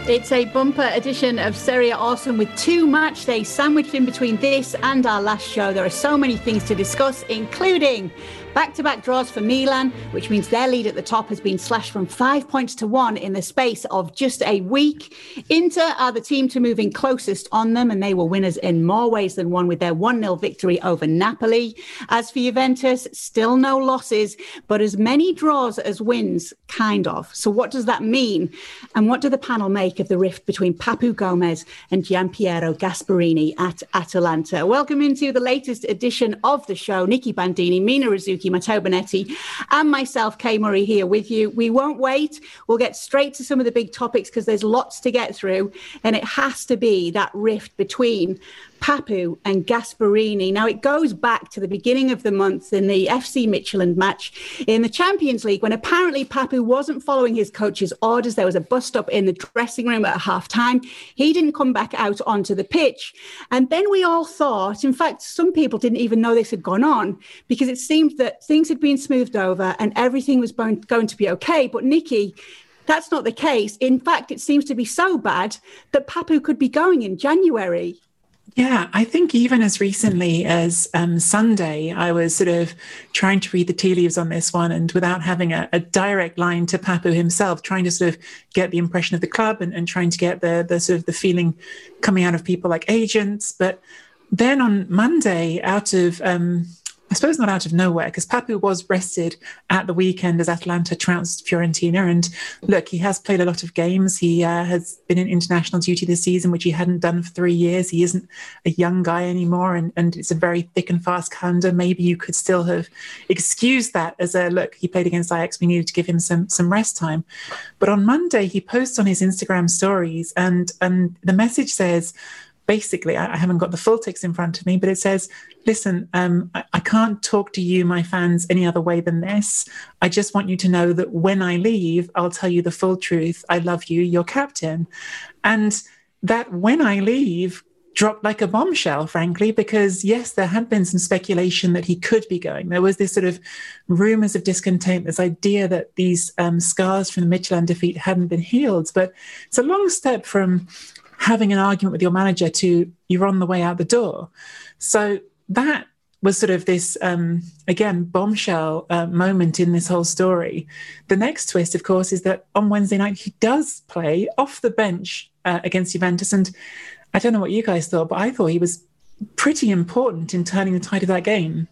It's a bumper edition of Serie A Awesome with 2 match days sandwiched in between this and our last show. There are so many things to discuss, including back-to-back draws for Milan, which means their lead at the top has been slashed from 5 points to 1 in the space of just a week. Inter are the team to move in closest on them, and they were winners in more ways than one with their 1-0 victory over Napoli. As for Juventus, still no losses, but as many draws as wins, kind of. So what does that mean? And what do the panel make of the rift between Papu Gomez and Gianpiero Gasperini at Atalanta? Welcome into the latest edition of the show. Nicky Bandini, Mina Rizzuki, Matteo Bonetti, and myself, Kay Murray, here with you. We won't wait. We'll get straight to some of the big topics because there's lots to get through. And it has to be that rift between Papu and Gasperini. Now, it goes back to the beginning of the month in the FC Midtjylland match in the Champions League when apparently Papu wasn't following his coach's orders. There was a bust-up in the dressing room at half-time. He didn't come back out onto the pitch. And then we all thought, in fact, some people didn't even know this had gone on because it seemed that things had been smoothed over and everything was going to be okay. But Nicky, that's not the case. In fact, it seems to be so bad that Papu could be going in January. Yeah, I think even as recently as Sunday, I was sort of trying to read the tea leaves on this one and without having a direct line to Papu himself, trying to sort of get the impression of the club and trying to get the sort of the feeling coming out of people like agents. But then on Monday, out of I suppose not out of nowhere, because Papu was rested at the weekend as Atalanta trounced Fiorentina. And look, he has played a lot of games. He has been in international duty this season, which he hadn't done for 3 years. He isn't a young guy anymore. And it's a very thick and fast calendar. Maybe you could still have excused that as a, look, he played against Ajax. We needed to give him some rest time. But on Monday, he posts on his Instagram stories and the message says, basically, I haven't got the full text in front of me, but it says, listen, I can't talk to you, my fans, any other way than this. I just want you to know that when I leave, I'll tell you the full truth. I love you, your captain. And that when I leave dropped like a bombshell, frankly, because yes, there had been some speculation that he could be going. There was this sort of rumors of discontent, this idea that these scars from the Midtjylland defeat hadn't been healed. But it's a long step from having an argument with your manager to you're on the way out the door. So that was sort of this, again, bombshell moment in this whole story. The next twist, of course, is that on Wednesday night, he does play off the bench against Juventus. And I don't know what you guys thought, but I thought he was pretty important in turning the tide of that game.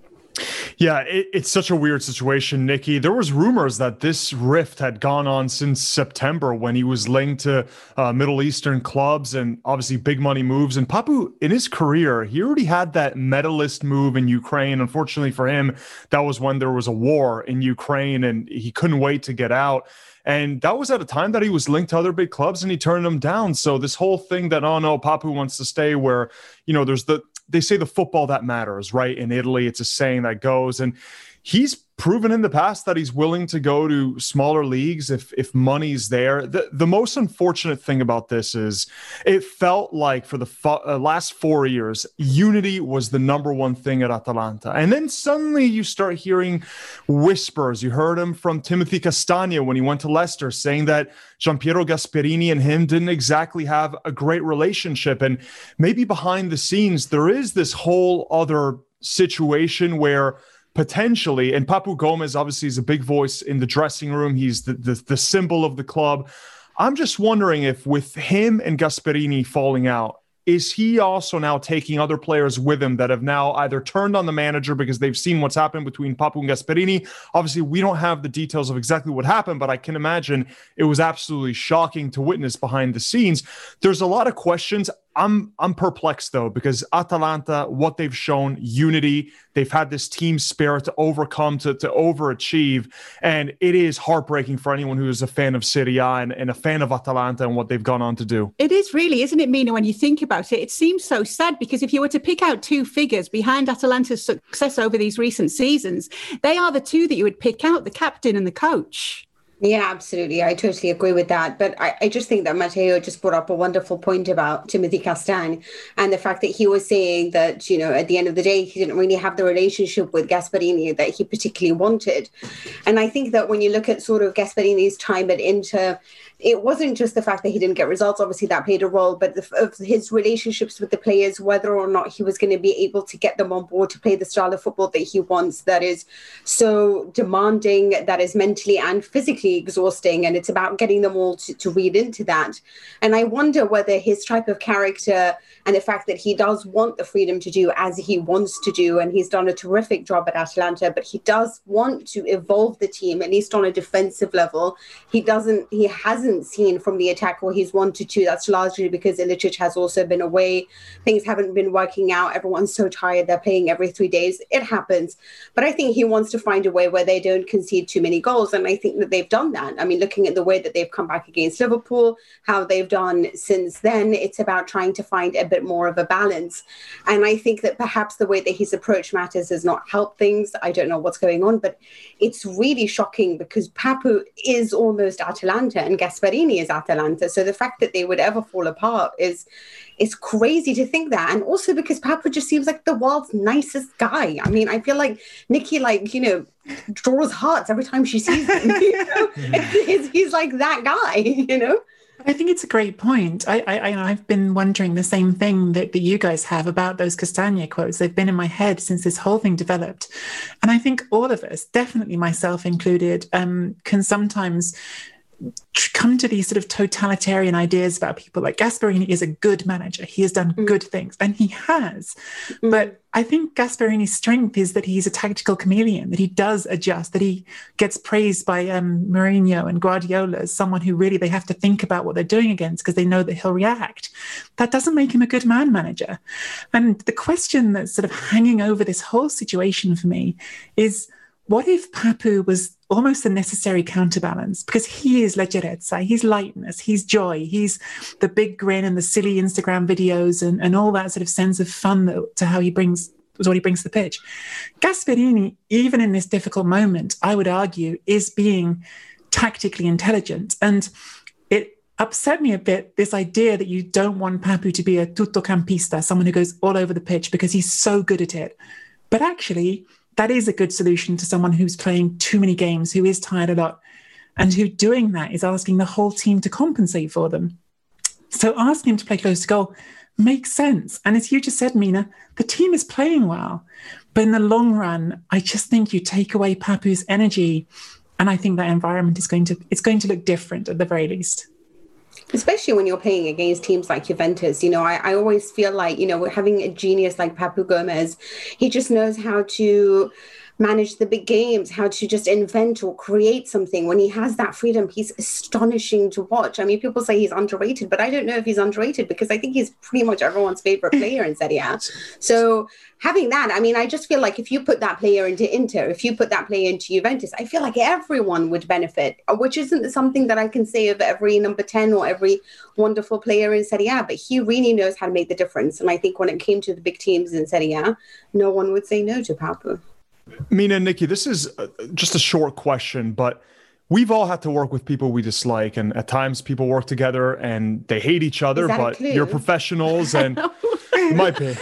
Yeah, it's such a weird situation, Nicky. There was rumors that this rift had gone on since September when he was linked to Middle Eastern clubs and obviously big money moves. And Papu, in his career, he already had that medalist move in Ukraine. Unfortunately for him, that was when there was a war in Ukraine and he couldn't wait to get out. And that was at a time that he was linked to other big clubs and he turned them down. So this whole thing that, oh no, Papu wants to stay where, you know, they say the football that matters, right? In Italy, it's a saying that goes. And he's proven in the past that he's willing to go to smaller leagues if money's there. The most unfortunate thing about this is it felt like for the last 4 years, unity was the number one thing at Atalanta. And then suddenly you start hearing whispers. You heard him from Timothy Castagna when he went to Leicester saying that Gianpiero Gasperini and him didn't exactly have a great relationship. And maybe behind the scenes, there is this whole other situation where potentially, and Papu Gomez obviously is a big voice in the dressing room. He's the symbol of the club. I'm just wondering if with him and Gasperini falling out, is he also now taking other players with him that have now either turned on the manager because they've seen what's happened between Papu and Gasperini? Obviously, we don't have the details of exactly what happened, but I can imagine it was absolutely shocking to witness behind the scenes. There's a lot of questions. I'm perplexed, though, because Atalanta, what they've shown, unity, they've had this team spirit to overcome, to overachieve, and it is heartbreaking for anyone who is a fan of Serie A and a fan of Atalanta and what they've gone on to do. It is really, isn't it, Mina, when you think about it? It seems so sad because if you were to pick out two figures behind Atalanta's success over these recent seasons, they are the two that you would pick out, the captain and the coach. Yeah, absolutely. I totally agree with that. But I just think that Matteo just brought up a wonderful point about Timothy Castagne and the fact that he was saying that, at the end of the day, he didn't really have the relationship with Gasperini that he particularly wanted. And I think that when you look at sort of Gasperini's time at Inter, it wasn't just the fact that he didn't get results. Obviously, that played a role, but of his relationships with the players, whether or not he was going to be able to get them on board to play the style of football that he wants, that is so demanding, that is mentally and physically exhausting. And it's about getting them all to read into that. And I wonder whether his type of character and the fact that he does want the freedom to do as he wants to do, and he's done a terrific job at Atalanta, but he does want to evolve the team, at least on a defensive level. He hasn't seen from the attack where he's wanted to. That's largely because Ilicic has also been away. Things haven't been working out. Everyone's so tired. They're playing every 3 days. It happens. But I think he wants to find a way where they don't concede too many goals. And I think that they've done that. I mean, looking at the way that they've come back against Liverpool, how they've done since then, it's about trying to find a bit more of a balance. And I think that perhaps the way that he's approached matters has not helped things. I don't know what's going on, but it's really shocking because Papu is almost Atalanta and Gasperini is Atalanta. So the fact that they would ever fall apart is crazy to think that. And also because Papu just seems like the world's nicest guy. I mean, I feel like Nikki, draws hearts every time she sees him. He's like that guy, I think it's a great point. I've been wondering the same thing that you guys have about those Castagne quotes. They've been in my head since this whole thing developed. And I think all of us, definitely myself included, can sometimes come to these sort of totalitarian ideas about people. Like Gasperini is a good manager. He has done good things, and he has. But I think Gasperini's strength is that he's a tactical chameleon, that he does adjust, that he gets praised by Mourinho and Guardiola as someone who really they have to think about what they're doing against because they know that he'll react. That doesn't make him a good man manager. And the question that's sort of hanging over this whole situation for me is, what if Papu was almost a necessary counterbalance? Because he is leggerezza, he's lightness, he's joy, he's the big grin and the silly Instagram videos and all that sort of sense of fun to how he brings to the pitch. Gasperini, even in this difficult moment, I would argue, is being tactically intelligent. And it upset me a bit, this idea that you don't want Papu to be a tuttocampista, someone who goes all over the pitch because he's so good at it. But actually, that is a good solution to someone who's playing too many games, who is tired a lot, and who doing that is asking the whole team to compensate for them. So asking him to play close to goal makes sense. And as you just said, Mina, the team is playing well. But in the long run, I just think you take away Papu's energy, and I think that environment is going to look different at the very least. Especially when you're playing against teams like Juventus. I always feel like, having a genius like Papu Gomez, he just knows how to manage the big games, how to just invent or create something. When he has that freedom, he's astonishing to watch. I mean, people say he's underrated, but I don't know if he's underrated because I think he's pretty much everyone's favorite player in Serie A. So having that, I mean, I just feel like if you put that player into Inter, if you put that player into Juventus, I feel like everyone would benefit, which isn't something that I can say of every number 10 or every wonderful player in Serie A, but he really knows how to make the difference. And I think when it came to the big teams in Serie A, no one would say no to Papu. Mina and Nikki, this is just a short question, but we've all had to work with people we dislike, and at times people work together and they hate each other, but you're professionals and it might be.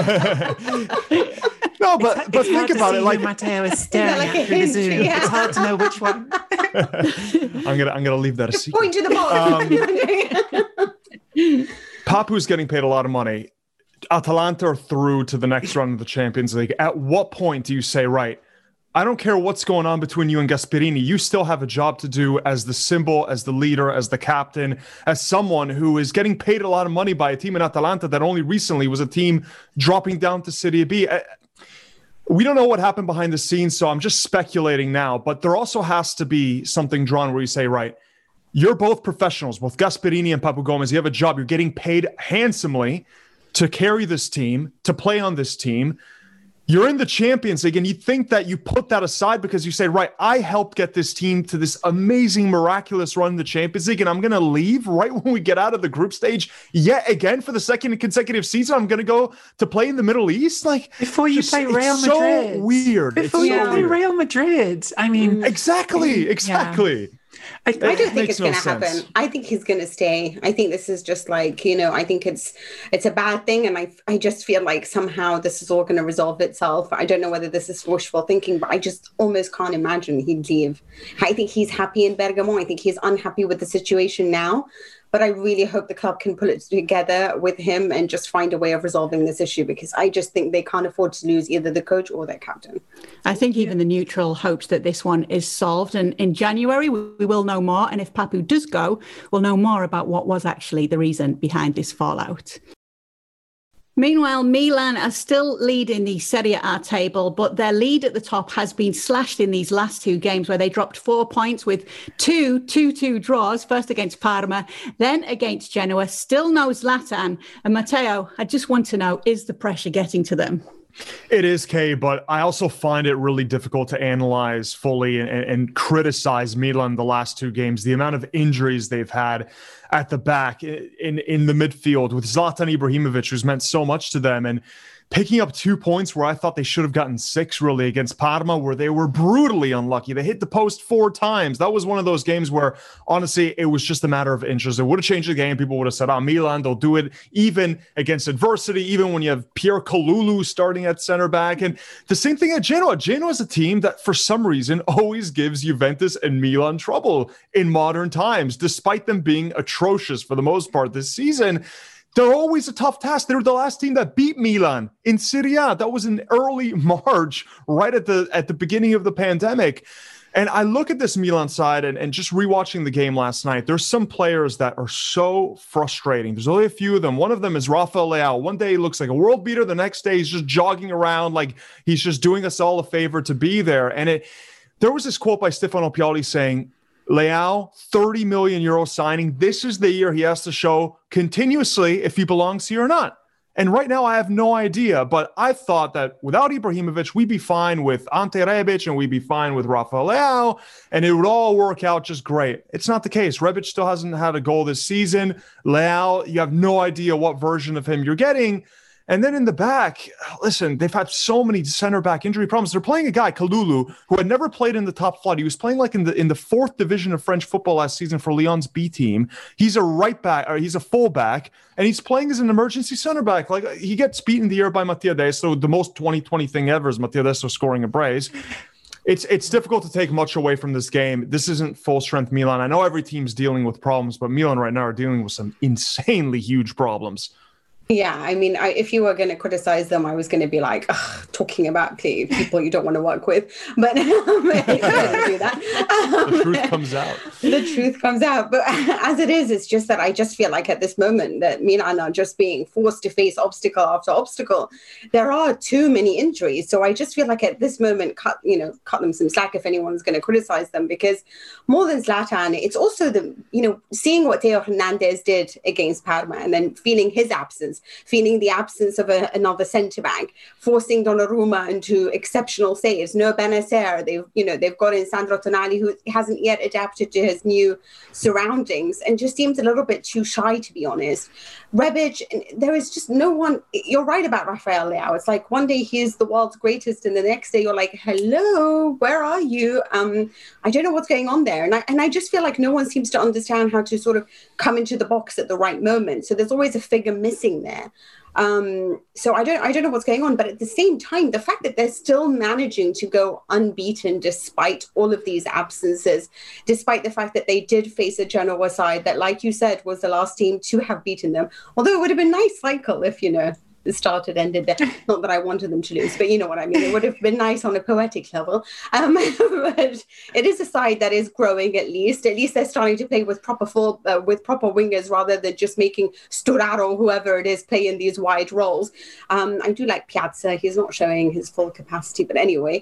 No, but think about it. Like Matteo is staring at through the Zoom. Yeah. It's hard to know which one. I'm gonna leave that a secret. Point to the ball. Papu's getting paid a lot of money. Atalanta are through to the next round of the Champions League. At what point do you say, right, I don't care what's going on between you and Gasperini, you still have a job to do as the symbol, as the leader, as the captain, as someone who is getting paid a lot of money by a team in Atalanta that only recently was a team dropping down to Serie B. We don't know what happened behind the scenes, so I'm just speculating now, but there also has to be something drawn where you say, right, you're both professionals, both Gasperini and Papu Gomez, you have a job, you're getting paid handsomely to carry this team, to play on this team. You're in the Champions League, and you think that you put that aside because you say, right, I helped get this team to this amazing, miraculous run in the Champions League, and I'm going to leave right when we get out of the group stage yet again for the second consecutive season. I'm going to go to play in the Middle East. Like before you play Real Madrid. So weird. Before you play Real Madrid. I mean, exactly. Yeah. I don't think it's going to happen. I think he's going to stay. I think this is just like, I think it's a bad thing. And I just feel like somehow this is all going to resolve itself. I don't know whether this is wishful thinking, but I just almost can't imagine he'd leave. I think he's happy in Bergamo. I think he's unhappy with the situation now. But I really hope the club can pull it together with him and just find a way of resolving this issue, because I just think they can't afford to lose either the coach or their captain. I think even the neutral hopes that this one is solved. And in January, we will know more. And if Papu does go, we'll know more about what was actually the reason behind this fallout. Meanwhile, Milan are still leading the Serie A table, but their lead at the top has been slashed in these last two games where they dropped 4 points with 2-2 draws, first against Parma, then against Genoa. Still no Zlatan. And Matteo, I just want to know, is the pressure getting to them? It is, Kay, but I also find it really difficult to analyze fully and criticize Milan the last two games. The amount of injuries they've had at the back in the midfield with Zlatan Ibrahimovic, who's meant so much to them, and picking up 2 points where I thought they should have gotten 6 really against Parma, where they were brutally unlucky. They hit the post 4 times. That was one of those games where, honestly, it was just a matter of inches. It would have changed the game. People would have said, Milan, they'll do it even against adversity, even when you have Pierre Kalulu starting at center back. And the same thing at Genoa. Genoa is a team that, for some reason, always gives Juventus and Milan trouble in modern times, despite them being atrocious for the most part this season. They're always a tough task. They were the last team that beat Milan in Serie A. That was in early March, right at the beginning of the pandemic. And I look at this Milan side and just rewatching the game last night, there's some players that are so frustrating. There's only a few of them. One of them is Rafael Leao. One day he looks like a world beater. The next day he's just jogging around like he's just doing us all a favor to be there. And there was this quote by Stefano Pioli saying, Leao, 30 million euro signing. This is the year he has to show continuously if he belongs here or not. And right now, I have no idea. But I thought that without Ibrahimovic, we'd be fine with Ante Rebic and we'd be fine with Rafael Leao, and it would all work out just great. It's not the case. Rebic still hasn't had a goal this season. Leao, you have no idea what version of him you're getting. And then in the back, listen, they've had so many center back injury problems. They're playing a guy, Kalulu, who had never played in the top flight. He was playing like in the fourth division of French football last season for Lyon's B team. He's a right back, or he's a full back, and he's playing as an emergency center back. Like, he gets beaten the air by Mattia Destro. The most 2020 thing ever is Mattia Destro scoring a brace. It's difficult to take much away from this game. This isn't full strength Milan. I know every team's dealing with problems, but Milan right now are dealing with some insanely huge problems. Yeah, I mean, if you were going to criticize them, I was going to be like, talking about people you don't want to work with. But I'm not going to do that. The truth comes out. The truth comes out. But as it is, it's just that I just feel like at this moment that Milan are just being forced to face obstacle after obstacle. There are too many injuries. So I just feel like at this moment, cut them some slack if anyone's going to criticize them, because more than Zlatan, it's also seeing what Theo Hernandez did against Parma and then feeling his absence. Feeling the absence of another centre-back, forcing Donnarumma into exceptional saves. No Benacer. They've got in Sandro Tonali, who hasn't yet adapted to his new surroundings and just seems a little bit too shy, to be honest. Rebic, there is just no one. You're right about Rafael Leao. It's like one day he's the world's greatest, and the next day you're like, hello, where are you? I don't know what's going on there. And I just feel like no one seems to understand how to sort of come into the box at the right moment. So there's always a figure missing there. So I don't know what's going on, but at the same time, the fact that they're still managing to go unbeaten despite all of these absences, despite the fact that they did face a Genoa side that, like you said, was the last team to have beaten them. Although it would have been a nice cycle if, the start had ended there. Not that I wanted them to lose, but you know what I mean. It would have been nice on a poetic level. But it is a side that is growing at least. At least they're starting to play with proper wingers rather than just making Sturaro, whoever it is, play in these wide roles. I do like Piazza. He's not showing his full capacity, but anyway,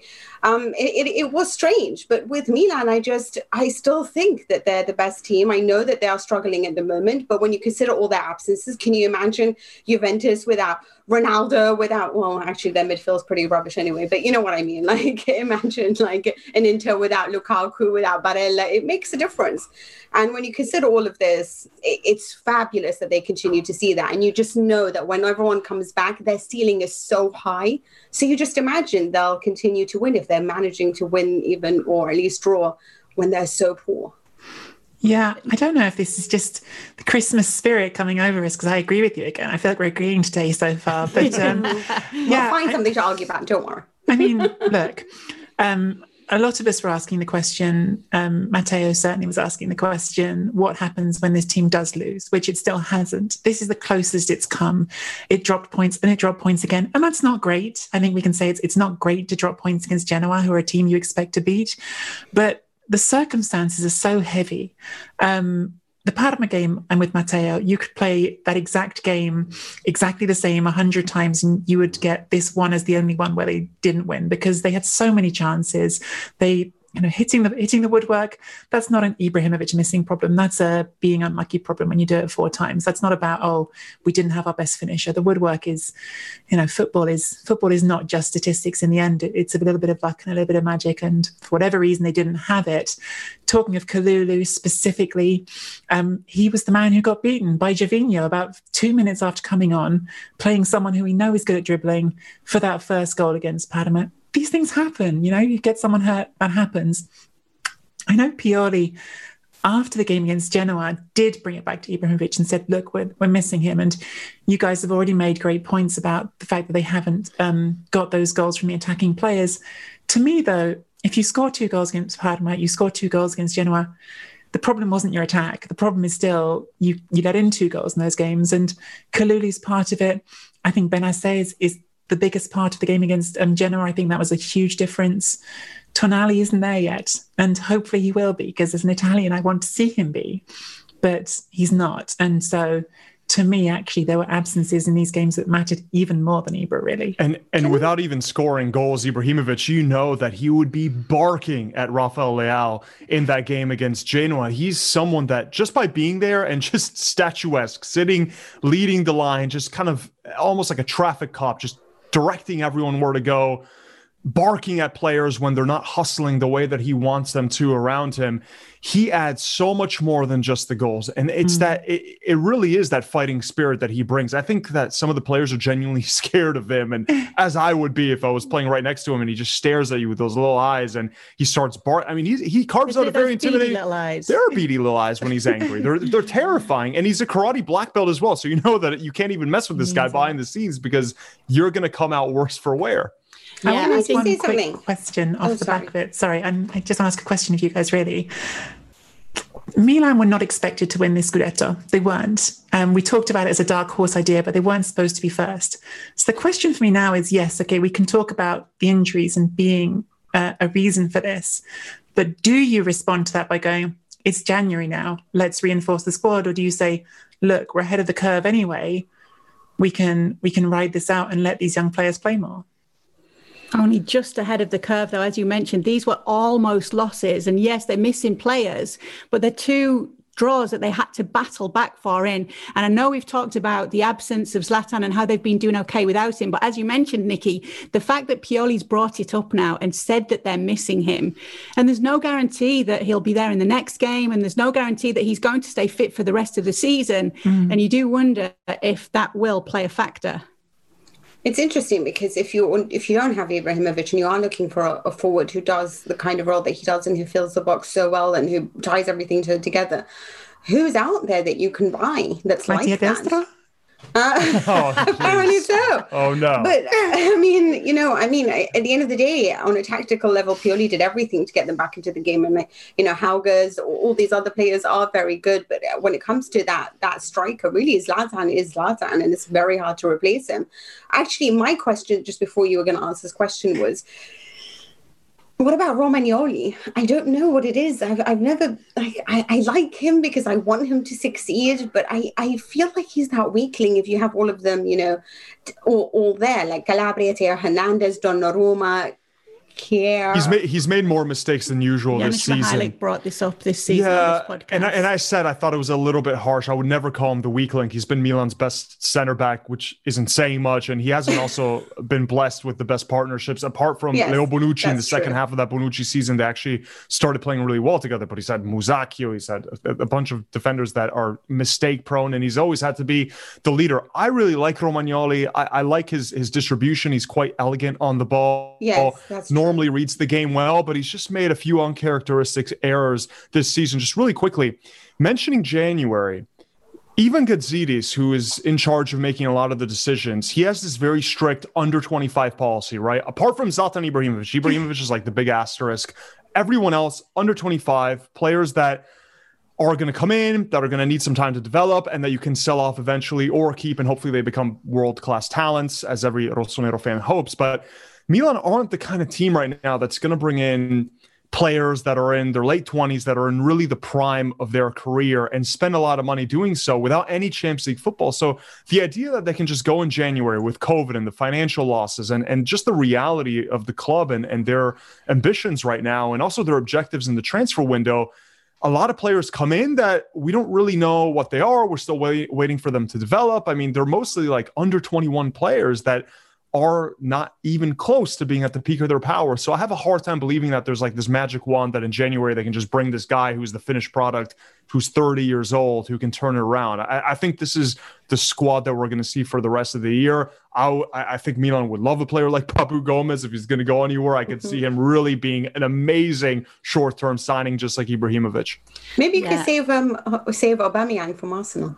it was strange. But with Milan, I still think that they're the best team. I know that they are struggling at the moment, but when you consider all their absences, can you imagine Juventus without Ronaldo, actually their midfield's pretty rubbish anyway, but you know what I mean. Like, imagine like an Inter without Lukaku, without Barella. It makes a difference. And when you consider all of this, it's fabulous that they continue to see that. And you just know that when everyone comes back, their ceiling is so high. So you just imagine they'll continue to win if they're managing to win even, or at least draw, when they're so poor. Yeah, I don't know if this is just the Christmas spirit coming over us, because I agree with you again. I feel like we're agreeing today so far. But we'll find something to argue about, don't worry. I mean, look, a lot of us were asking the question, Matteo certainly was asking the question, what happens when this team does lose, which it still hasn't. This is the closest it's come. It dropped points and it dropped points again. And that's not great. I think we can say it's not great to drop points against Genoa, who are a team you expect to beat. But the circumstances are so heavy. The Parma game, I'm with Matteo, you could play that exact game exactly the same 100 times and you would get this one as the only one where they didn't win, because they had so many chances. They, hitting the woodwork, that's not an Ibrahimovic missing problem. That's a being unlucky problem when you do it 4 times. That's not about, we didn't have our best finisher. The woodwork is, football is not just statistics in the end. It's a little bit of luck and a little bit of magic. And for whatever reason, they didn't have it. Talking of Kalulu specifically, he was the man who got beaten by Gervinho about 2 minutes after coming on, playing someone who we know is good at dribbling, for that first goal against Parma. These things happen, you get someone hurt, that happens. I know Pioli, after the game against Genoa, did bring it back to Ibrahimovic and said, look, we're missing him. And you guys have already made great points about the fact that they haven't got those goals from the attacking players. To me, though, if you score 2 goals against Parma, you score 2 goals against Genoa, the problem wasn't your attack. The problem is still you let in 2 goals in those games. And Kalulu's part of it. I think Benacer is the biggest part of the game against Genoa. I think that was a huge difference. Tonali isn't there yet, and hopefully he will be, because as an Italian, I want to see him be, but he's not. And so to me, actually, there were absences in these games that mattered even more than Ibra, really. And without even scoring goals, Ibrahimovic, that he would be barking at Rafael Leao in that game against Genoa. He's someone that just by being there and just statuesque, sitting, leading the line, just kind of almost like a traffic cop, just directing everyone where to go, barking at players when they're not hustling the way that he wants them to around him. He adds so much more than just the goals. And it's that it really is that fighting spirit that he brings. I think that some of the players are genuinely scared of him. And as I would be if I was playing right next to him, and he just stares at you with those little eyes and he starts barking. I mean, he carves out a very intimidating. There are beady little eyes when he's angry. They're terrifying. And he's a karate black belt as well. So you know that you can't even mess with this guy behind the scenes, because you're going to come out worse for wear. I want to ask one quick question off the back of it. Sorry, I just want to ask a question of you guys, really. Milan were not expected to win this Scudetto. They weren't. We talked about it as a dark horse idea, but they weren't supposed to be first. So the question for me now is, yes, okay, we can talk about the injuries and being a reason for this, but do you respond to that by going, it's January now, let's reinforce the squad? Or do you say, look, we're ahead of the curve anyway, we can ride this out and let these young players play more? Only just ahead of the curve, though, as you mentioned, these were almost losses. And yes, they're missing players, but they're 2 draws that they had to battle back for in. And I know we've talked about the absence of Zlatan and how they've been doing okay without him. But as you mentioned, Nikki, the fact that Pioli's brought it up now and said that they're missing him, and there's no guarantee that he'll be there in the next game, and there's no guarantee that he's going to stay fit for the rest of the season. And you do wonder if that will play a factor. It's interesting because if you don't have Ibrahimovic and you are looking for a forward who does the kind of role that he does and who fills the box so well and who ties everything together, who's out there that you can buy that's like that? Apparently so. Oh no! But I mean, at the end of the day, on a tactical level, Pioli did everything to get them back into the game, and Hauges, all these other players are very good. But when it comes to that striker, really, Zlatan is Zlatan, and it's very hard to replace him. Actually, my question just before you were going to answer this question was, what about Romagnoli? I don't know what it is. I've never. I like him because I want him to succeed, but I feel like he's that weakling. If you have all of them, all there, like Calabria, Theo Hernandez, Donnarumma, Kier. He's made more mistakes than usual this season. Mihalik brought this up this season on this podcast. And I said I thought it was a little bit harsh. I would never call him the weak link. He's been Milan's best center back, which isn't saying much, and he hasn't also been blessed with the best partnerships apart from Leo Bonucci in the second half of that Bonucci season. They actually started playing really well together. But he's had Musacchio, he's had a bunch of defenders that are mistake prone, and he's always had to be the leader. I really like Romagnoli. I like his distribution. He's quite elegant on the ball. Yes, that's true. normally reads the game well, but he's just made a few uncharacteristic errors this season. Just really quickly, mentioning January, Ivan Gazidis, who is in charge of making a lot of the decisions, he has this very strict under 25 policy, right? Apart from Zlatan Ibrahimovic. Ibrahimovic is like the big asterisk. Everyone else, under 25, players that are going to come in, that are going to need some time to develop, and that you can sell off eventually or keep, and hopefully they become world-class talents, as every Rossonero fan hopes. But Milan aren't the kind of team right now that's going to bring in players that are in their late 20s, that are in really the prime of their career, and spend a lot of money doing so without any Champions League football. So the idea that they can just go in January with COVID and the financial losses and just the reality of the club and their ambitions right now, and also their objectives in the transfer window, a lot of players come in that we don't really know what they are. We're still waiting for them to develop. I mean, they're mostly like under 21 players that are not even close to being at the peak of their power. So I have a hard time believing that there's like this magic wand that in January they can just bring this guy who's the finished product, who's 30 years old, who can turn it around. I think this is the squad that we're going to see for the rest of the year. I think Milan would love a player like Papu Gomez if he's going to go anywhere. I could see him really being an amazing short-term signing, just like Ibrahimovic. Maybe you could save Aubameyang from Arsenal.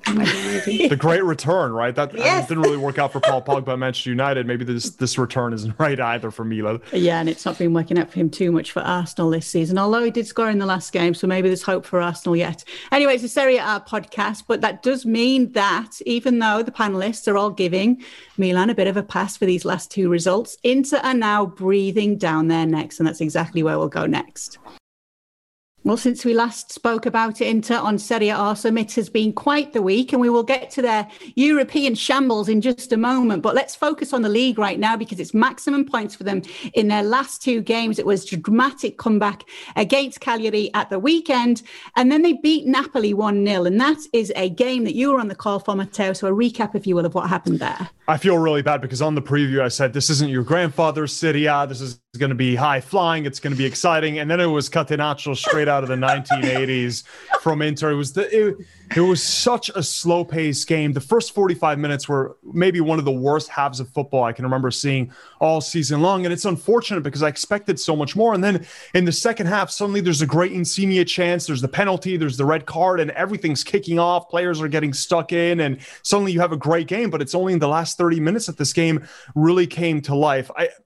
The great return, right? That didn't really work out for Paul Pogba at Manchester United. Maybe this return isn't right either for Milan. Yeah, and it's not been working out for him too much for Arsenal this season, although he did score in the last game, so maybe there's hope for Arsenal yet. Anyway, it's a Serie A podcast, but that does mean that even though the panellists are all giving Milan a bit of a pass for these last two results, Inter are now breathing down their necks, and that's exactly where we'll go next. Well, since we last spoke about Inter on Serie A Awesome, it has been quite the week, and we will get to their European shambles in just a moment. But let's focus on the league right now because it's maximum points for them in their last two games. It was a dramatic comeback against Cagliari at the weekend, and then they beat Napoli 1-0. And that is a game that you were on the call for, Matteo. So a recap, if you will, of what happened there. I feel really bad because on the preview, I said, this isn't your grandfather's Serie A. This is going to be high flying. It's going to be exciting. And then it was Catenaccio straight out of the 1980s from Inter. It was such a slow paced game. The first 45 minutes were maybe one of the worst halves of football I can remember seeing all season long. And it's unfortunate because I expected so much more. And then in the second half, suddenly there's a great Insigne chance. There's the penalty, there's the red card, and everything's kicking off. Players are getting stuck in, and suddenly you have a great game, but it's only in the last 30 minutes that this game really came to life.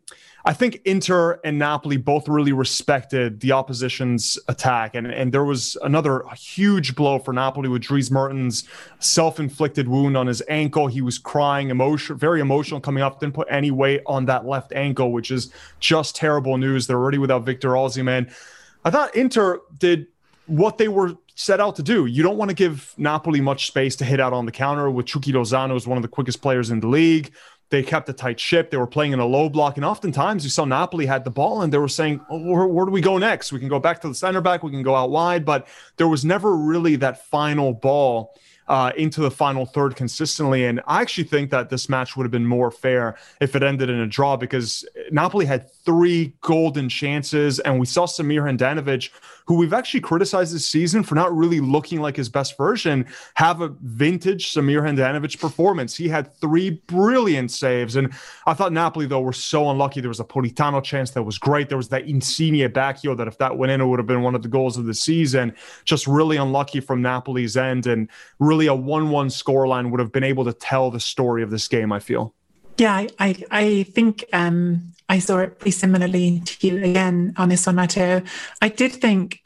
I think Inter and Napoli both really respected the opposition's attack. And there was another huge blow for Napoli with Dries Mertens' self-inflicted wound on his ankle. He was crying, very emotional coming up, didn't put any weight on that left ankle, which is just terrible news. They're already without Victor Osimhen. I thought Inter did what they were set out to do. You don't want to give Napoli much space to hit out on the counter with Chucky Lozano, who's one of the quickest players in the league. They kept a tight ship. They were playing in a low block. And oftentimes you saw Napoli had the ball and they were saying, where do we go next? We can go back to the center back. We can go out wide. But there was never really that final ball into the final third consistently. And I actually think that this match would have been more fair if it ended in a draw because Napoli had 3 golden chances. And we saw Samir Handanovic, who we've actually criticized this season for not really looking like his best version, have a vintage Samir Handanovic performance. He had 3 brilliant saves. And I thought Napoli, though, were so unlucky. There was a Politano chance that was great. There was that Insigne back heel that if that went in, it would have been one of the goals of the season. Just really unlucky from Napoli's end. And really a 1-1 scoreline would have been able to tell the story of this game, I feel. Yeah, I think I saw it pretty similarly to you again on this one, Matteo. I did think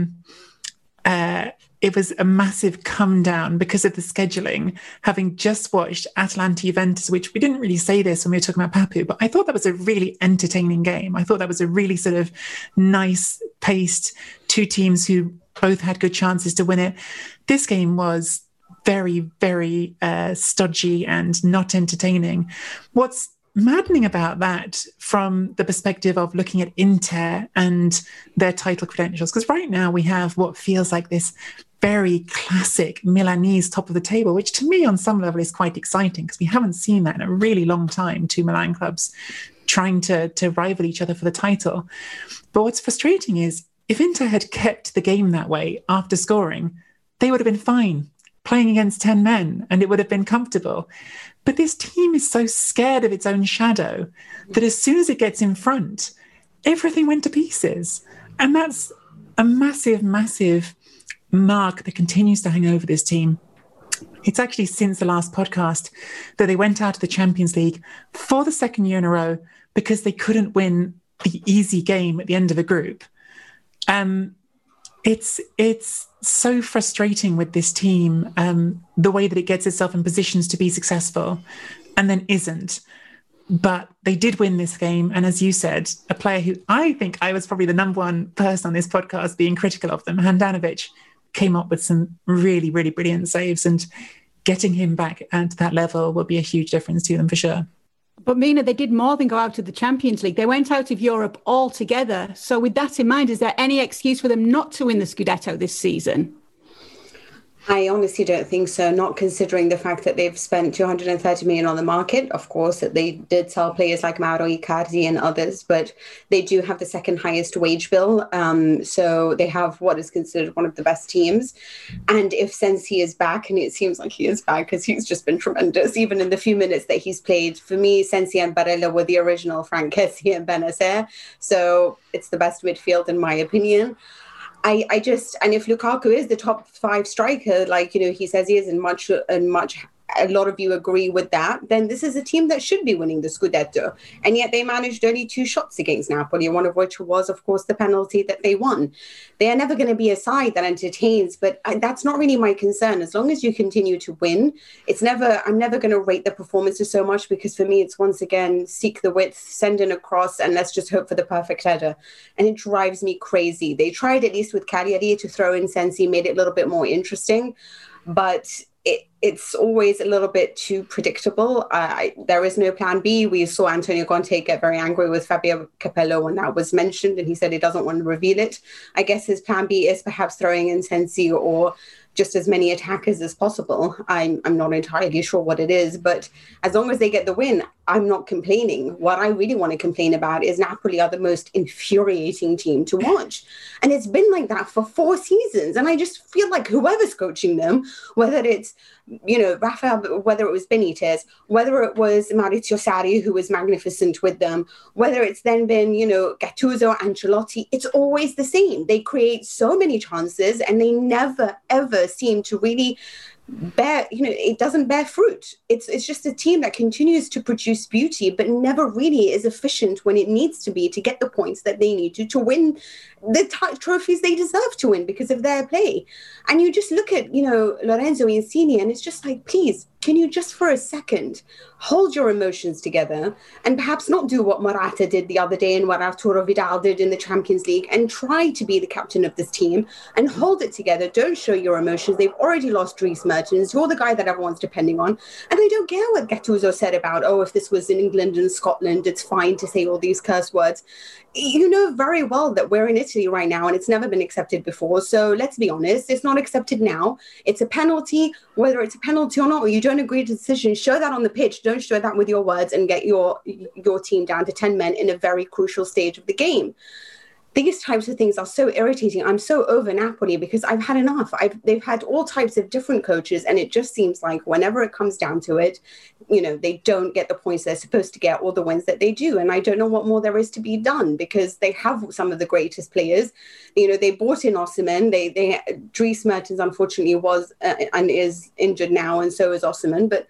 it was a massive come down because of the scheduling, having just watched Atalanta Juventus, which we didn't really say this when we were talking about Papu, but I thought that was a really entertaining game. I thought that was a really sort of nice paced 2 teams who both had good chances to win it. This game was very, very stodgy and not entertaining. What's maddening about that from the perspective of looking at Inter and their title credentials, because right now we have what feels like this very classic Milanese top of the table, which to me on some level is quite exciting because we haven't seen that in a really long time, 2 Milan clubs trying to rival each other for the title. But what's frustrating is if Inter had kept the game that way after scoring, they would have been fine playing against 10 men and it would have been comfortable. But this team is so scared of its own shadow that as soon as it gets in front, everything went to pieces. And that's a massive, massive mark that continues to hang over this team. It's actually since the last podcast that they went out of the Champions League for the second year in a row because they couldn't win the easy game at the end of a group. It's so frustrating with this team, the way that it gets itself in positions to be successful and then isn't. But they did win this game. And as you said, a player who I think I was probably the number one person on this podcast being critical of them, Handanovic, came up with some really, really brilliant saves, and getting him back at that level will be a huge difference to them for sure. But Mina, they did more than go out of the Champions League. They went out of Europe altogether. So with that in mind, is there any excuse for them not to win the Scudetto this season? I honestly don't think so, not considering the fact that they've spent 230 million on the market. Of course, that they did sell players like Mauro Icardi and others, but they do have the second highest wage bill. So they have what is considered one of the best teams. And if Sensi is back, and it seems like he is back because he's just been tremendous, even in the few minutes that he's played. For me, Sensi and Barella were the original Franck Kessie and Benacer. So it's the best midfield in my opinion. And if Lukaku is the top 5 striker, like, he says he is, a lot of you agree with that, then this is a team that should be winning the Scudetto. And yet they managed only 2 shots against Napoli, one of which was, of course, the penalty that they won. They are never going to be a side that entertains, but that's not really my concern. As long as you continue to win, I'm never going to rate the performances so much, because for me, it's once again, seek the width, send in a cross, and let's just hope for the perfect header. And it drives me crazy. They tried, at least with Cagliari, to throw in Sensi, made it a little bit more interesting, but it's always a little bit too predictable. There is no plan B. We saw Antonio Conte get very angry with Fabio Capello when that was mentioned, and he said he doesn't want to reveal it. I guess his plan B is perhaps throwing in Sensi or just as many attackers as possible. I'm not entirely sure what it is, but as long as they get the win, I'm not complaining. What I really want to complain about is Napoli are the most infuriating team to watch. And it's been like that for 4 seasons. And I just feel like whoever's coaching them, whether it's, Rafael, whether it was Benitez, whether it was Maurizio Sarri, who was magnificent with them, whether it's then been, Gattuso, Ancelotti, it's always the same. They create so many chances and they never, ever seem to really it doesn't bear fruit. It's just a team that continues to produce beauty, but never really is efficient when it needs to be to get the points that they need to win the trophies they deserve to win because of their play. And you just look at, Lorenzo Insigne, and it's just like, please, can you just for a second hold your emotions together and perhaps not do what Morata did the other day and what Arturo Vidal did in the Champions League, and try to be the captain of this team and hold it together. Don't show your emotions. They've already lost Dries Mertens. You're the guy that everyone's depending on. And I don't care what Gattuso said about, if this was in England and Scotland, it's fine to say all these curse words. You know very well that we're in Italy right now and it's never been accepted before. So let's be honest, it's not accepted now. It's a penalty, whether it's a penalty or not, or you don't agree to the decision, show that on the pitch. Don't show that with your words and get your team down to 10 men in a very crucial stage of the game. These types of things are so irritating. I'm so over Napoli because I've had enough. They've had all types of different coaches, and it just seems like whenever it comes down to it, they don't get the points they're supposed to get or the wins that they do. And I don't know what more there is to be done because they have some of the greatest players. They bought in Osimhen. Dries Mertens, unfortunately, was and is injured now, and so is Osimhen. But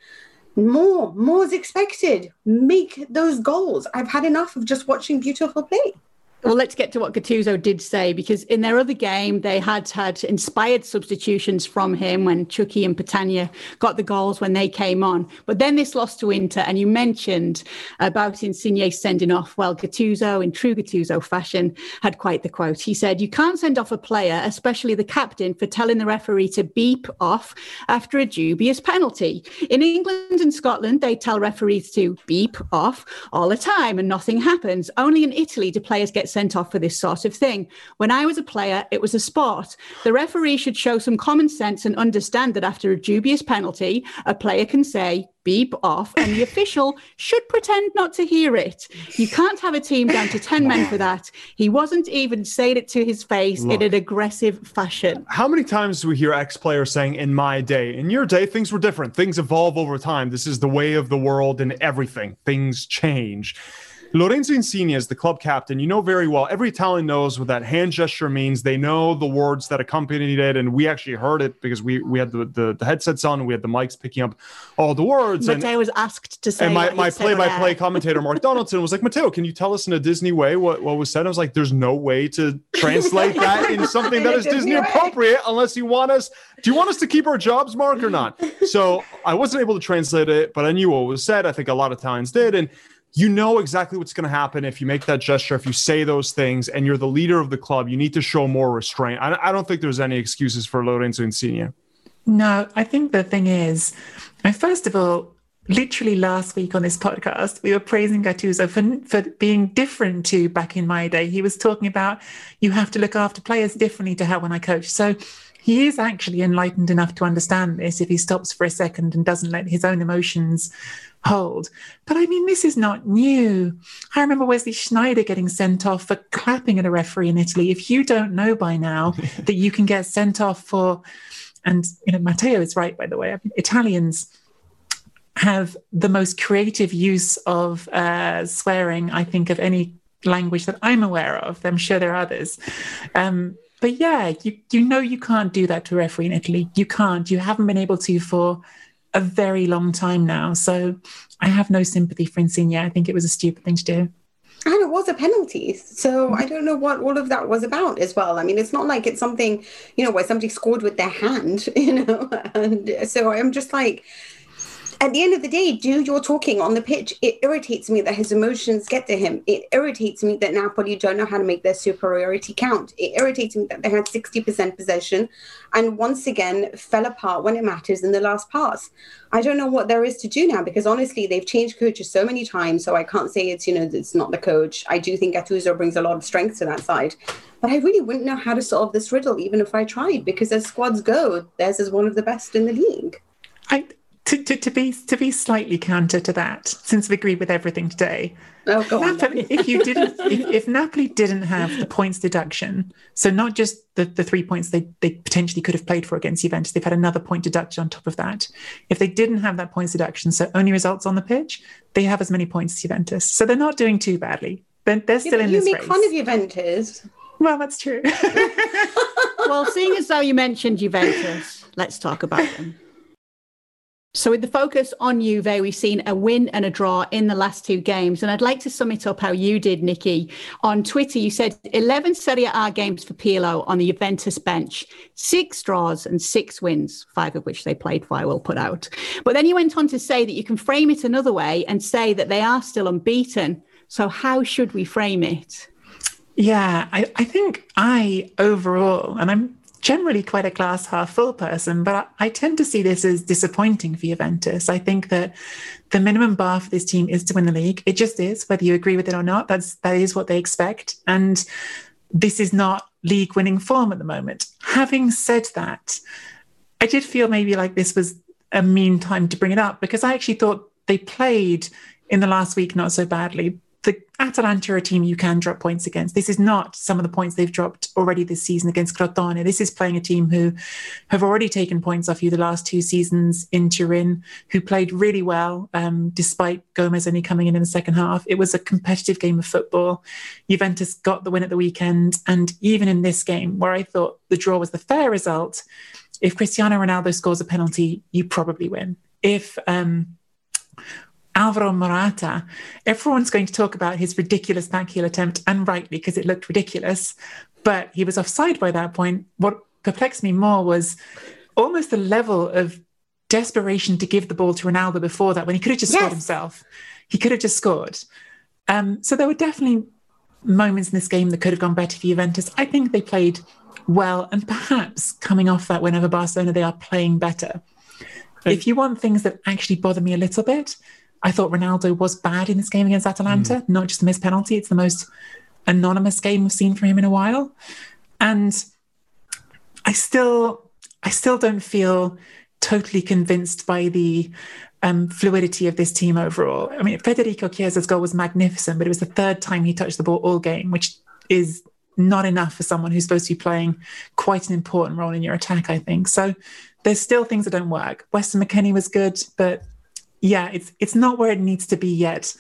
more is expected. Make those goals. I've had enough of just watching beautiful play. Well, let's get to what Gattuso did say, because in their other game, they had inspired substitutions from him when Chucky and Petagna got the goals when they came on. But then this loss to Inter, and you mentioned about Insigne sending off. Well, Gattuso, in true Gattuso fashion, had quite the quote. He said, "You can't send off a player, especially the captain, for telling the referee to beep off after a dubious penalty. In England and Scotland, they tell referees to beep off all the time and nothing happens. Only in Italy do players get sent off for this sort of thing. When I was a player, it was a sport. The referee should show some common sense and understand that after a dubious penalty, a player can say beep off and the official should pretend not to hear it. You can't have a team down to 10 men for that." He wasn't even saying it to his face in an aggressive fashion. How many times do we hear ex-players saying, "In my day, in your day, things were different. Things evolve over time. This is the way of the world and everything. Things change." Lorenzo Insigne is the club captain. You know very well, every Italian knows what that hand gesture means. They know the words that accompanied it, and we actually heard it because we had the headsets on, and we had the mics picking up all the words. Matteo was asked to say, and my play-by-play commentator, Mark Donaldson, was like, Matteo, can you tell us in a Disney way what was said? I was like, there's no way to translate that in something that is Disney appropriate unless you want us. Do you want us to keep our jobs, Mark, or not? So I wasn't able to translate it, but I knew what was said. I think a lot of Italians did, and you know exactly what's going to happen if you make that gesture, if you say those things, and you're the leader of the club. You need to show more restraint. I don't think there's any excuses for Lorenzo Insigne. No, I think the thing is, first of all, literally last week on this podcast, we were praising Gattuso for being different to back in my day. He was talking about you have to look after players differently to how when I coach. So he is actually enlightened enough to understand this if he stops for a second and doesn't let his own emotions hold. But I mean, this is not new. I remember Wesley Sneijder getting sent off for clapping at a referee in Italy. If you don't know by now that you can get sent off for, and Matteo is right, by the way, I mean, Italians have the most creative use of swearing, I think, of any language that I'm aware of. I'm sure there are others. But yeah, you can't do that to a referee in Italy. You can't. You haven't been able to for a very long time now. So I have no sympathy for Insigne. I think it was a stupid thing to do. And it was a penalty. So I don't know what all of that was about as well. I mean, it's not like it's something, where somebody scored with their hand, And so I'm just like, at the end of the day, you're talking on the pitch. It irritates me that his emotions get to him. It irritates me that Napoli don't know how to make their superiority count. It irritates me that they had 60% possession and once again fell apart when it matters in the last pass. I don't know what there is to do now because honestly, they've changed coaches so many times. So I can't say it's not the coach. I do think Gattuso brings a lot of strength to that side. But I really wouldn't know how to solve this riddle, even if I tried, because as squads go, theirs is one of the best in the league. To be slightly counter to that, since we agreed with everything today. Oh, go on. If Napoli didn't have the points deduction, so not just the 3 points they potentially could have played for against Juventus, they've had another point deduction on top of that. If they didn't have that points deduction, so only results on the pitch, they have as many points as Juventus. So they're not doing too badly. They're still in this race. You make fun of Juventus. Well, that's true. Well, seeing as though you mentioned Juventus, let's talk about them. So with the focus on Juve, we've seen a win and a draw in the last two games. And I'd like to sum it up how you did, Nikki. On Twitter, you said 11 Serie A games for Pirlo on the Juventus bench, 6 draws and 6 wins, 5 of which they played for, I will put out. But then you went on to say that you can frame it another way and say that they are still unbeaten. So how should we frame it? Yeah, I think overall, and I'm generally quite a glass half full person, but I tend to see this as disappointing for Juventus. I think that the minimum bar for this team is to win the league. It just is, whether you agree with it or not. That is what they expect. And this is not league winning form at the moment. Having said that, I did feel maybe like this was a mean time to bring it up because I actually thought they played in the last week not so badly. The Atalanta are a team you can drop points against. This is not some of the points they've dropped already this season against Crotone. This is playing a team who have already taken points off you the last 2 seasons in Turin, who played really well, despite Gomez only coming in the second half. It was a competitive game of football. Juventus got the win at the weekend. And even in this game, where I thought the draw was the fair result, if Cristiano Ronaldo scores a penalty, you probably win. If Alvaro Morata, everyone's going to talk about his ridiculous backheel attempt, and rightly, because it looked ridiculous, but he was offside by that point. What perplexed me more was almost the level of desperation to give the ball to Ronaldo before that, when he could have just scored himself. He could have just scored. So there were definitely moments in this game that could have gone better for Juventus. I think they played well, and perhaps coming off that win over Barcelona, they are playing better. If you want things that actually bother me a little bit, I thought Ronaldo was bad in this game against Atalanta, not just the missed penalty. It's the most anonymous game we've seen from him in a while. And I still don't feel totally convinced by the fluidity of this team overall. I mean, Federico Chiesa's goal was magnificent, but it was the 3rd time he touched the ball all game, which is not enough for someone who's supposed to be playing quite an important role in your attack, I think. So there's still things that don't work. Weston McKennie was good, but yeah, it's not where it needs to be yet.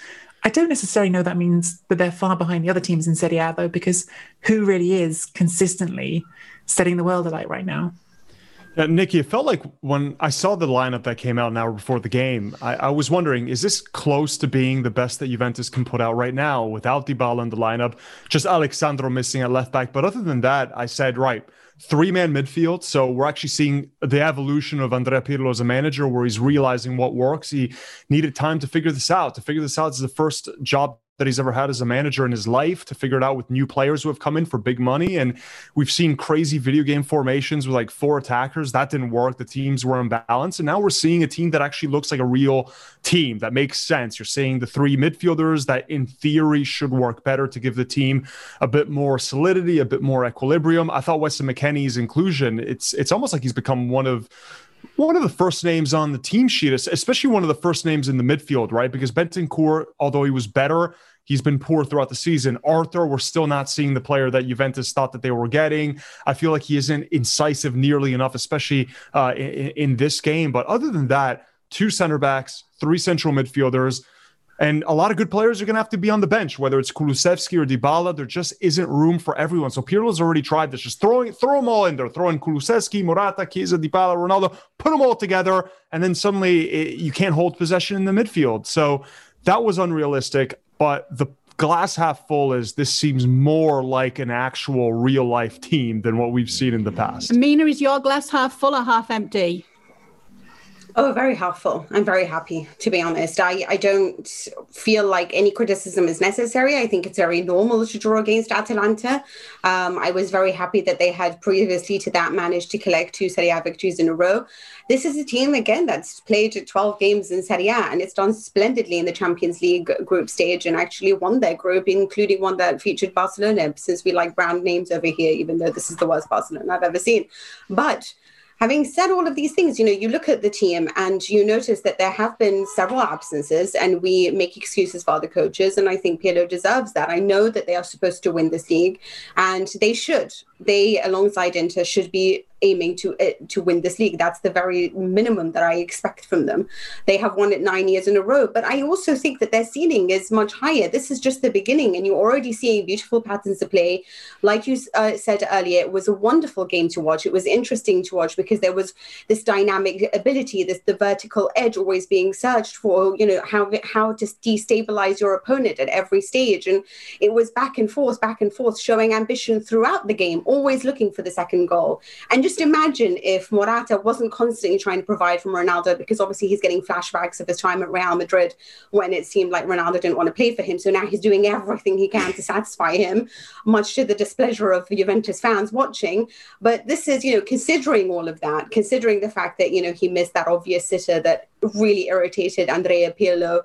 I don't necessarily know that means that they're far behind the other teams in Serie A, though, because who really is consistently setting the world alight right now? Yeah, Nikki, it felt like when I saw the lineup that came out an hour before the game, I was wondering, is this close to being the best that Juventus can put out right now without Dybala in the lineup? Just Alex Sandro missing at left back. But other than that, I said, right, 3-man midfield. So we're actually seeing the evolution of Andrea Pirlo as a manager, where he's realizing what works. He needed time to figure this out. To figure this out is the first job that he's ever had as a manager in his life, to figure it out with new players who have come in for big money. And we've seen crazy video game formations with like 4 attackers. That didn't work. The teams were imbalanced. And now we're seeing a team that actually looks like a real team that makes sense. You're seeing the 3 midfielders that in theory should work better to give the team a bit more solidity, a bit more equilibrium. I thought Weston McKennie's inclusion, it's almost like he's become one of the first names on the team sheet, especially one of the first names in the midfield, right? Because Bentancur, although he was better, he's been poor throughout the season. Arthur, we're still not seeing the player that Juventus thought that they were getting. I feel like he isn't incisive nearly enough, especially in this game. But other than that, 2 center backs, 3 central midfielders, and a lot of good players are going to have to be on the bench, whether it's Kulusevski or Dybala. There just isn't room for everyone. So Pirlo's already tried this, just throw them all in there, throw in Kulusevski, Morata, Chiesa, Dybala, Ronaldo, put them all together, and then suddenly you can't hold possession in the midfield. So that was unrealistic, but the glass half full is this seems more like an actual real life team than what we've seen in the past. Mina, is your glass half full or half empty? Oh, very helpful. I'm very happy, to be honest. I don't feel like any criticism is necessary. I think it's very normal to draw against Atalanta. I was very happy that they had previously to that managed to collect 2 Serie A victories in a row. This is a team, again, that's played 12 games in Serie A, and it's done splendidly in the Champions League group stage and actually won their group, including one that featured Barcelona, since we like brand names over here, even though this is the worst Barcelona I've ever seen. But having said all of these things, you look at the team and you notice that there have been several absences, and we make excuses for other coaches. And I think Pirlo deserves that. I know that they are supposed to win this league, and they should. They, alongside Inter, should be aiming to win this league. That's the very minimum that I expect from them. They have won it 9 years in a row, but I also think that their ceiling is much higher. This is just the beginning, and you're already seeing beautiful patterns of play. Like you said earlier, it was a wonderful game to watch. It was interesting to watch because there was this dynamic ability, the vertical edge always being searched for, how to destabilize your opponent at every stage. And it was back and forth, showing ambition throughout the game, always looking for the second goal. And just imagine if Morata wasn't constantly trying to provide from Ronaldo, because obviously he's getting flashbacks of his time at Real Madrid when it seemed like Ronaldo didn't want to play for him. So now he's doing everything he can to satisfy him, much to the displeasure of Juventus fans watching. But this is, considering all of that, considering the fact that, he missed that obvious sitter that really irritated Andrea Pirlo.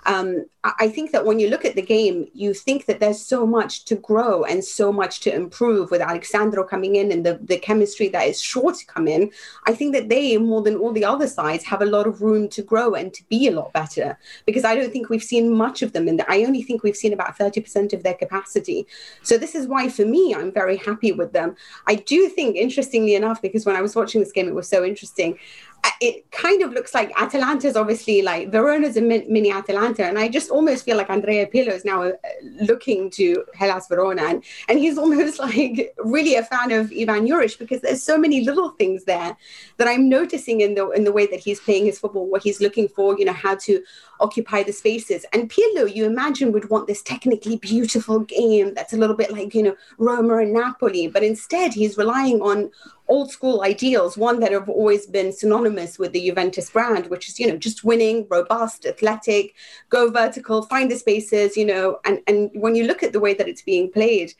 I think that when you look at the game, you think that there's so much to grow and so much to improve with Alex Sandro coming in and the chemistry that is sure to come in. I think that they, more than all the other sides, have a lot of room to grow and to be a lot better, because I don't think we've seen much of them. I only think we've seen about 30% of their capacity. So this is why, for me, I'm very happy with them. I do think, interestingly enough, because when I was watching this game, it was so interesting, it kind of looks like Atalanta's obviously like Verona's a mini Atalanta, and I just almost feel like Andrea Pirlo is now looking to Hellas Verona, and he's almost like really a fan of Ivan Juric, because there's so many little things there that I'm noticing in the way that he's playing his football, what he's looking for, how to occupy the spaces. And Pirlo, you imagine, would want this technically beautiful game that's a little bit like Roma and Napoli, but instead he's relying on old school ideals, one that have always been synonymous with the Juventus brand, which is, just winning, robust, athletic, go vertical, find the spaces, and when you look at the way that it's being played,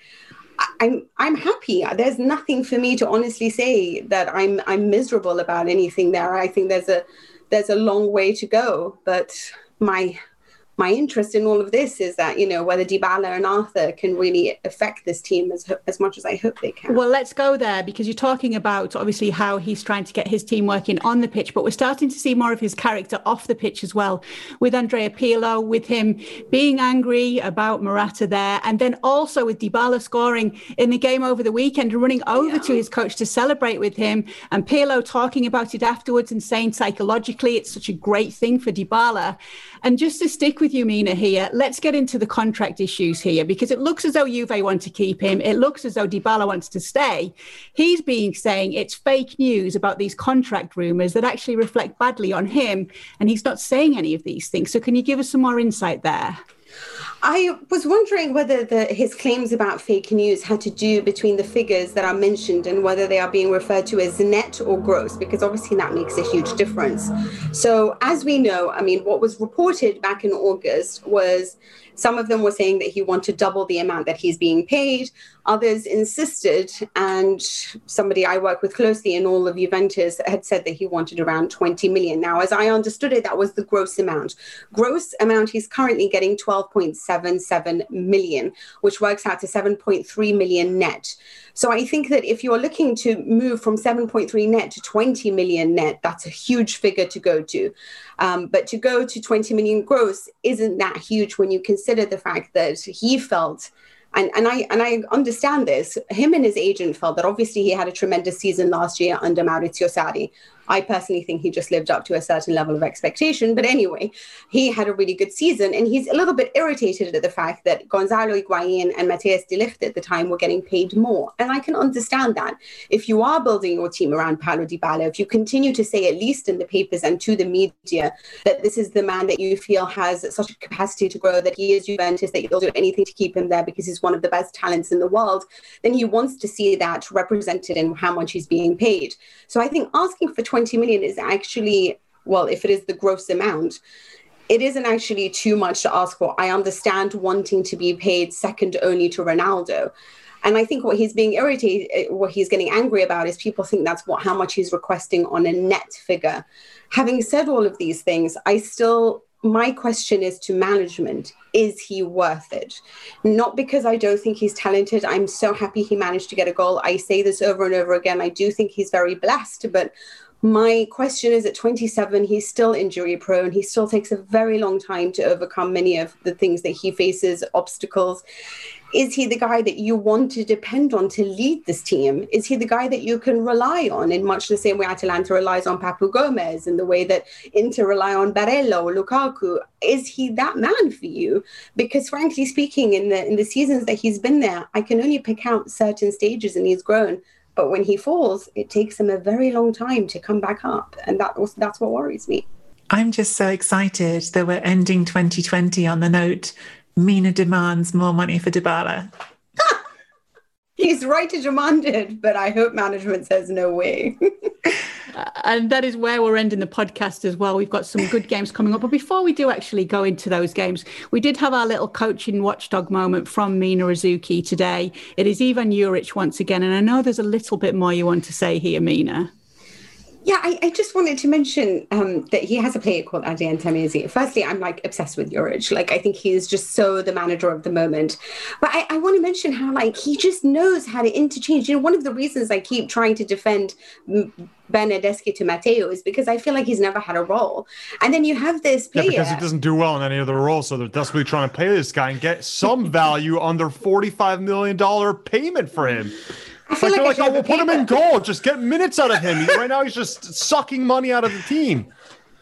I'm happy. There's nothing for me to honestly say that I'm miserable about anything there. I think there's a long way to go, but my interest in all of this is that, whether Dybala and Arthur can really affect this team as much as I hope they can. Well, let's go there, because you're talking about obviously how he's trying to get his team working on the pitch, but we're starting to see more of his character off the pitch as well, with Andrea Pirlo, with him being angry about Morata there, and then also with Dybala scoring in the game over the weekend and running over to his coach to celebrate with him, and Pirlo talking about it afterwards and saying psychologically it's such a great thing for Dybala. And just to stick with you, Mina, here. Let's get into the contract issues here, because it looks as though Juve want to keep him. It looks as though Dybala wants to stay. He's been saying it's fake news about these contract rumours that actually reflect badly on him, and he's not saying any of these things. So can you give us some more insight there? I was wondering whether his claims about fake news had to do between the figures that are mentioned and whether they are being referred to as net or gross, because obviously that makes a huge difference. So as we know, I mean, what was reported back in August was some of them were saying that he wanted double the amount that he's being paid. Others insisted, and somebody I work with closely in all of Juventus had said that he wanted around 20 million. Now, as I understood it, that was the gross amount. Gross amount, he's currently getting 12.77 million, which works out to 7.3 million net. So I think that if you're looking to move from 7.3 net to 20 million net, that's a huge figure to go to. But to go to 20 million gross isn't that huge when you consider the fact that he felt, and I understand this, him and his agent felt that obviously he had a tremendous season last year under Maurizio Sarri. I personally think he just lived up to a certain level of expectation. But anyway, he had a really good season, and he's a little bit irritated at the fact that Gonzalo Higuain and Matthias de Ligt at the time were getting paid more. And I can understand that. If you are building your team around Paulo Dybala, if you continue to say, at least in the papers and to the media, that this is the man that you feel has such a capacity to grow, that he is Juventus, that you'll do anything to keep him there because he's one of the best talents in the world, then he wants to see that represented in how much he's being paid. So I think asking for 20 million is actually, well, if it is the gross amount, it isn't actually too much to ask for. I understand wanting to be paid second only to Ronaldo. And I think what he's being irritated, what he's getting angry about is people think that's how much he's requesting on a net figure. Having said all of these things, my question is to management, is he worth it? Not because I don't think he's talented. I'm so happy he managed to get a goal. I say this over and over again. I do think he's very blessed, but my question is, at 27, he's still injury prone. He still takes a very long time to overcome many of the things that he faces, obstacles. Is he the guy that you want to depend on to lead this team? Is he the guy that you can rely on in much the same way Atalanta relies on Papu Gomez, in the way that Inter rely on Barella or Lukaku? Is he that man for you? Because frankly speaking, in the seasons that he's been there, I can only pick out certain stages and he's grown. But when he falls, it takes him a very long time to come back up. And that's what worries me. I'm just so excited that we're ending 2020 on the note, Mina demands more money for Dybala. He's right to demand it, but I hope management says no way. And that is where we're ending the podcast as well. We've got some good games coming up. But before we do actually go into those games, we did have our little coaching watchdog moment from Mina Rzouki today. It is Ivan Juric once again. And I know there's a little bit more you want to say here, Mina. Yeah, I just wanted to mention that he has a player called Adrien Tamezi. Firstly, I'm obsessed with Juric. I think he is just so the manager of the moment. But I want to mention how he just knows how to interchange. One of the reasons I keep trying to defend Bernardeschi to Matteo is because I feel like he's never had a role. And then you have this player. Yeah, because he doesn't do well in any other role. So they're desperately trying to pay this guy and get some value on their $45 million payment for him. I feel like we'll put him in goal. Just get minutes out of him. Right now, he's just sucking money out of the team.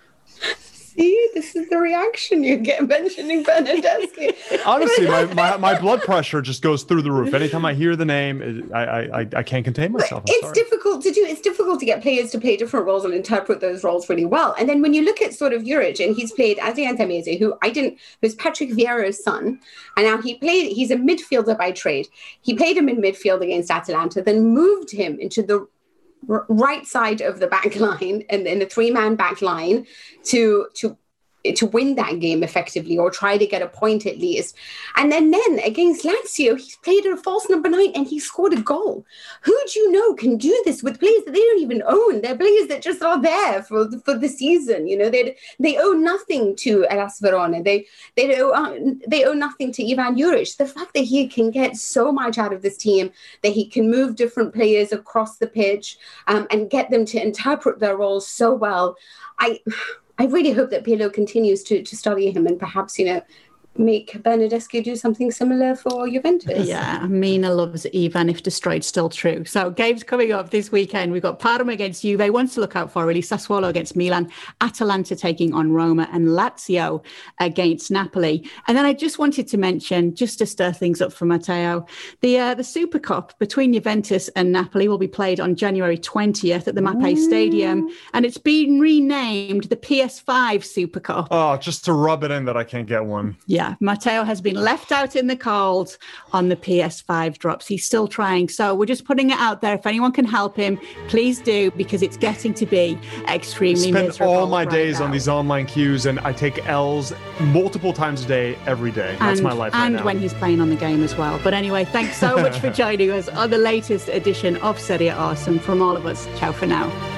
See, this is the reaction you get mentioning Bernardeschi. Honestly, my blood pressure just goes through the roof. Anytime I hear the name, I can't contain myself. It's difficult to do. It's difficult to get players to play different roles and interpret those roles really well. And then when you look at sort of Juric, and he's played Adrien Tamezi, who's Patrick Vieira's son, and now he's a midfielder by trade. He played him in midfield against Atalanta, then moved him into the right side of the back line and in the three-man back line to win that game effectively, or try to get a point at least. And then against Lazio, he's played a false number 9 and he scored a goal. Who do you know can do this with players that they don't even own? They're players that just are there for the season. They owe nothing to Hellas Verona. They owe nothing to Ivan Juric. The fact that he can get so much out of this team, that he can move different players across the pitch and get them to interpret their roles so well, I really hope that Pirlo continues to study him and perhaps, make Bernardeschi do something similar for Juventus. Yeah, Mina loves Ivan if destroyed, still true. So games coming up this weekend. We've got Parma against Juve, ones to look out for really. Sassuolo against Milan, Atalanta taking on Roma, and Lazio against Napoli. And then I just wanted to mention, just to stir things up for Matteo, the Super Cup between Juventus and Napoli will be played on January 20th at the Mapei Stadium. And it's been renamed the PS5 Super Cup. Oh, just to rub it in that I can't get one. Yeah, Matteo has been left out in the cold on the PS5 drops. He's still trying. So we're just putting it out there. If anyone can help him, please do, because it's getting to be extremely miserable. I spend all my days now on these online queues, and I take L's multiple times a day, every day. That's my life right now. And when he's playing on the game as well. But anyway, thanks so much for joining us on the latest edition of Serie Awesome. From all of us, ciao for now.